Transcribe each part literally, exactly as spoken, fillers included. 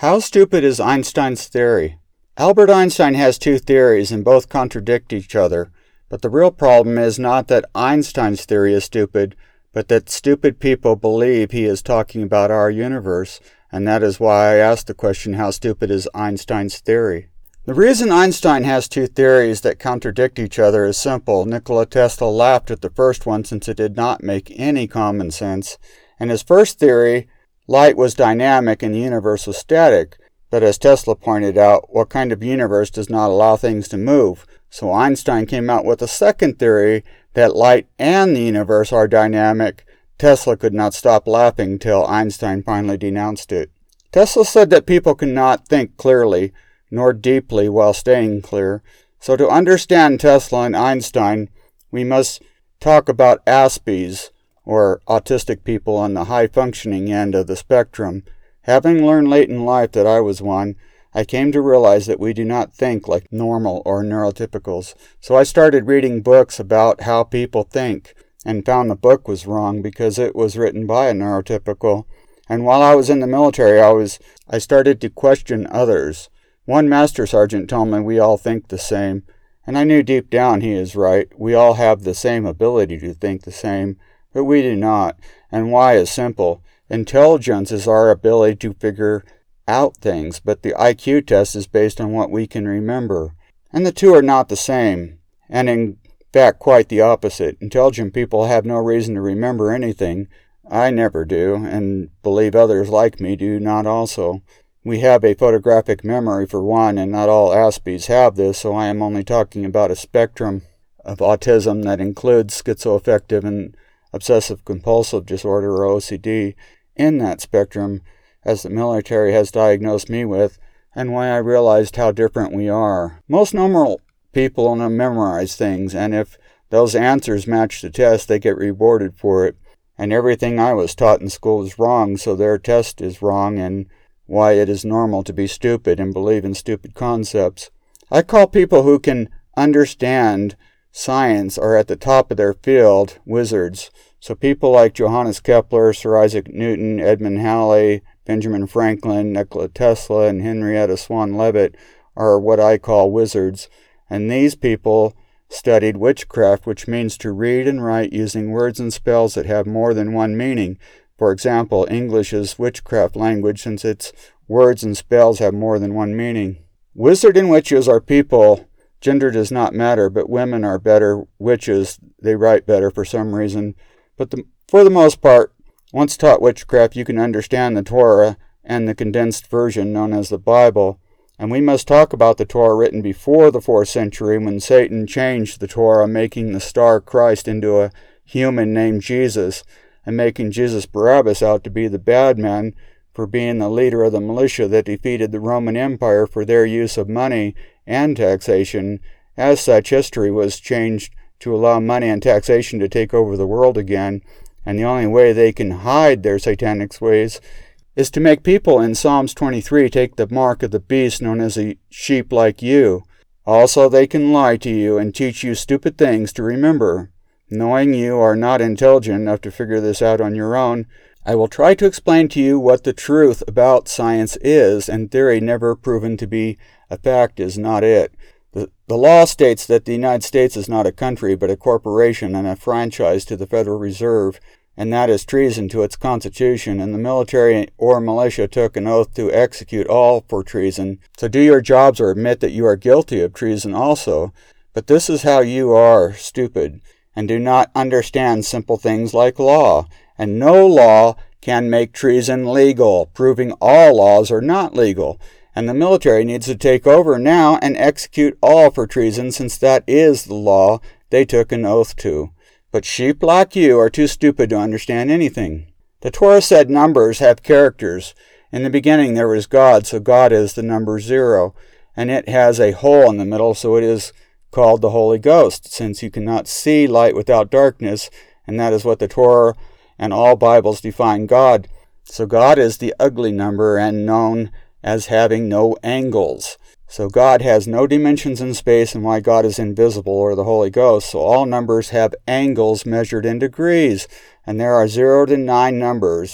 How stupid is Einstein's theory? Albert Einstein has two theories and both contradict each other, but the real problem is not that Einstein's theory is stupid, but that stupid people believe he is talking about our universe, and that is why I asked the question, how stupid is Einstein's theory? The reason Einstein has two theories that contradict each other is simple. Nikola Tesla laughed at the first one since it did not make any common sense. In his first theory, light was dynamic and the universe was static. But as Tesla pointed out, what kind of universe does not allow things to move? So Einstein came out with a second theory that light and the universe are dynamic. Tesla could not stop laughing till Einstein finally denounced it. Tesla said that people cannot think clearly nor deeply while staying clear. So to understand Tesla and Einstein, we must talk about Aspies, or autistic people on the high-functioning end of the spectrum. Having learned late in life that I was one, I came to realize that we do not think like normal or neurotypicals. So I started reading books about how people think, and found the book was wrong because it was written by a neurotypical. And while I was in the military, I was I started to question others. One master sergeant told me we all think the same, and I knew deep down he is right. We all have the same ability to think the same, but we do not, and why is simple. Intelligence is our ability to figure out things, but the I Q test is based on what we can remember. And the two are not the same, and in fact quite the opposite. Intelligent people have no reason to remember anything. I never do, and believe others like me do not also. We have a photographic memory for one, and not all Aspies have this, so I am only talking about a spectrum of autism that includes schizoaffective and obsessive-compulsive disorder, or O C D, in that spectrum, as the military has diagnosed me with, and why I realized how different we are. Most normal people don't memorize things, and if those answers match the test, they get rewarded for it. And everything I was taught in school is wrong, so their test is wrong, and why it is normal to be stupid and believe in stupid concepts. I call people who can understand science are at the top of their field wizards. So people like Johannes Kepler, Sir Isaac Newton, Edmund Halley, Benjamin Franklin, Nikola Tesla, and Henrietta Swan Leavitt are what I call wizards. And these people studied witchcraft, which means to read and write using words and spells that have more than one meaning. For example, English is witchcraft language since its words and spells have more than one meaning. Wizard and witches are people. Gender does not matter, but women are better witches. They write better for some reason. But the, for the most part, once taught witchcraft, you can understand the Torah and the condensed version known as the Bible. And we must talk about the Torah written before the fourth century when Satan changed the Torah, making the star Christ into a human named Jesus, and making Jesus Barabbas out to be the bad man for being the leader of the militia that defeated the Roman Empire for their use of money and taxation. As such, history was changed to allow money and taxation to take over the world again, and the only way they can hide their satanic ways is to make people in Psalms twenty-three take the mark of the beast known as a sheep like you. Also, they can lie to you and teach you stupid things to remember. Knowing you are not intelligent enough to figure this out on your own, I will try to explain to you what the truth about science is, and theory never proven to be a fact is not it. The, the law states that the United States is not a country, but a corporation and a franchise to the Federal Reserve, and that is treason to its constitution, and the military or militia took an oath to execute all for treason. So do your jobs or admit that you are guilty of treason also. But this is how you are stupid, and do not understand simple things like law. And no law can make treason legal, proving all laws are not legal. And the military needs to take over now and execute all for treason, since that is the law they took an oath to. But sheep like you are too stupid to understand anything. The Torah said numbers have characters. In the beginning there was God, so God is the number zero. And it has a hole in the middle, so it is called the Holy Ghost, since you cannot see light without darkness, and that is what the Torah and all Bibles define God. So God is the ugly number and known as having no angles. So God has no dimensions in space, and why God is invisible, or the Holy Ghost. So all numbers have angles measured in degrees, and there are zero to nine numbers.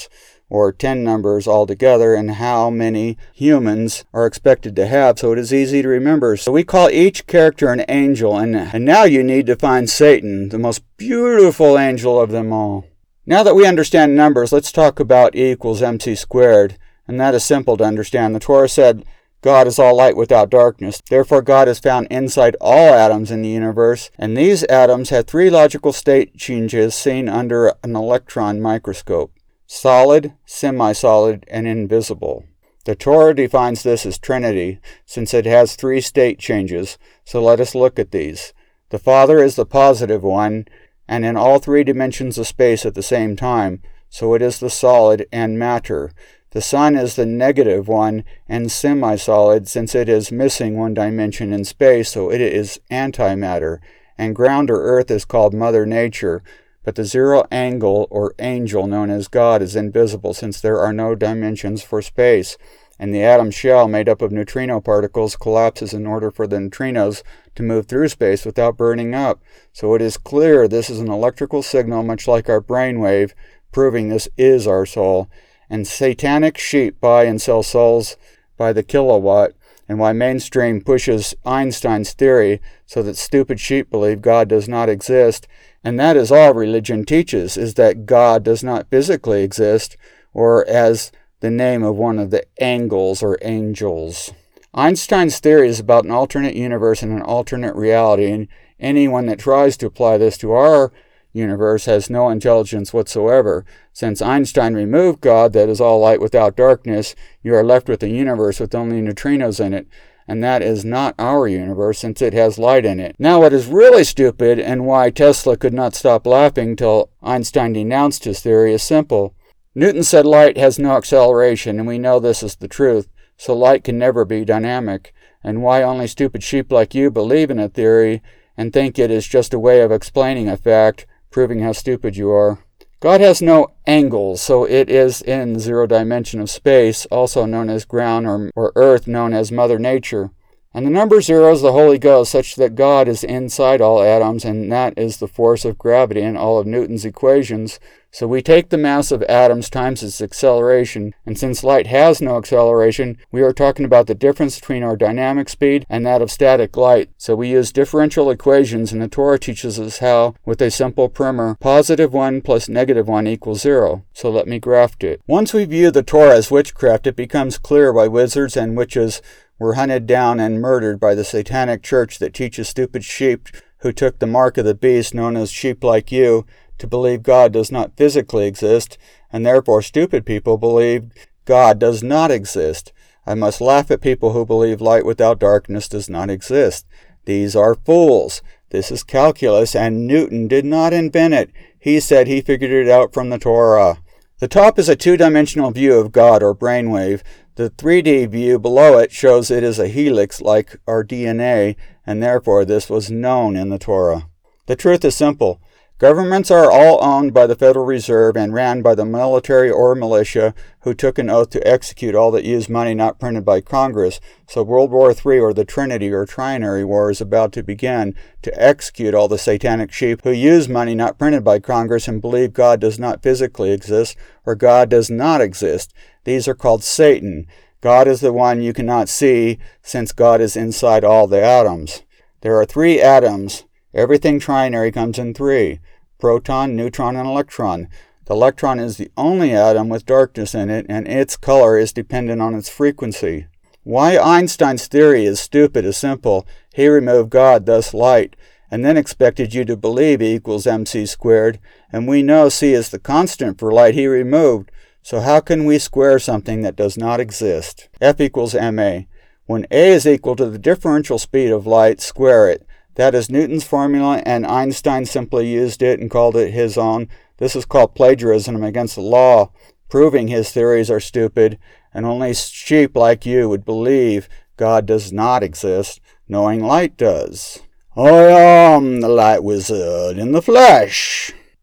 or ten numbers altogether, and how many humans are expected to have, so it is easy to remember. So we call each character an angel, and, and now you need to find Satan, the most beautiful angel of them all. Now that we understand numbers, let's talk about E equals mc squared, and that is simple to understand. The Torah said, God is all light without darkness. Therefore, God is found inside all atoms in the universe, and these atoms have three logical state changes seen under an electron microscope: solid, semi-solid, and invisible. The Torah defines this as Trinity, since it has three state changes, so let us look at these. The Father is the positive one, and in all three dimensions of space at the same time, so it is the solid and matter. The Son is the negative one and semi-solid, since it is missing one dimension in space, so it is antimatter. And ground or earth is called Mother Nature, but the zero angle or angel known as God is invisible, since there are no dimensions for space. And the atom shell, made up of neutrino particles, collapses in order for the neutrinos to move through space without burning up. So it is clear this is an electrical signal, much like our brainwave, proving this is our soul. And satanic sheep buy and sell souls by the kilowatt, and why mainstream pushes Einstein's theory so that stupid sheep believe God does not exist. And that is all religion teaches, is that God does not physically exist, or as the name of one of the angles or angels. Einstein's theory is about an alternate universe and an alternate reality, and anyone that tries to apply this to our universe has no intelligence whatsoever. Since Einstein removed God, that is all light without darkness, you are left with a universe with only neutrinos in it, and that is not our universe, since it has light in it. Now, what is really stupid, and why Tesla could not stop laughing till Einstein denounced his theory, is simple. Newton said light has no acceleration, and we know this is the truth, so light can never be dynamic. And why only stupid sheep like you believe in a theory and think it is just a way of explaining a fact, proving how stupid you are. God has no angles, so it is in the zero dimension of space, also known as ground, or, or earth, known as Mother Nature. And the number zero is the Holy Ghost, such that God is inside all atoms, and that is the force of gravity in all of Newton's equations. So we take the mass of atoms times its acceleration, and since light has no acceleration, we are talking about the difference between our dynamic speed and that of static light. So we use differential equations, and the Torah teaches us how, with a simple primer, positive one plus negative one equals zero. So let me graft it. Once we view the Torah as witchcraft, it becomes clear why wizards and witches were hunted down and murdered by the satanic church that teaches stupid sheep who took the mark of the beast, known as sheep like you, to believe God does not physically exist, and therefore stupid people believe God does not exist. I must laugh at people who believe light without darkness does not exist. These are fools. This is calculus, and Newton did not invent it. He said he figured it out from the Torah. The top is a two-dimensional view of God, or brainwave. The three D view below it shows it is a helix like our D N A, and therefore this was known in the Torah. The truth is simple. Governments are all owned by the Federal Reserve and ran by the military or militia, who took an oath to execute all that use money not printed by Congress. So World War Three, or the Trinity or Trinary War, is about to begin to execute all the satanic sheep who use money not printed by Congress and believe God does not physically exist, or God does not exist. These are called Satan. God is the one you cannot see, since God is inside all the atoms. There are three atoms. Everything trinary comes in three: proton, neutron, and electron. The electron is the only atom with darkness in it, and its color is dependent on its frequency. Why Einstein's theory is stupid is simple. He removed God, thus light, and then expected you to believe E equals mc squared, and we know C is the constant for light he removed. So how can we square something that does not exist? F equals ma. When A is equal to the differential speed of light, square it. That is Newton's formula, and Einstein simply used it and called it his own. This is called plagiarism against the law, proving his theories are stupid, and only sheep like you would believe God does not exist, knowing light does. I am the light wizard in the flesh.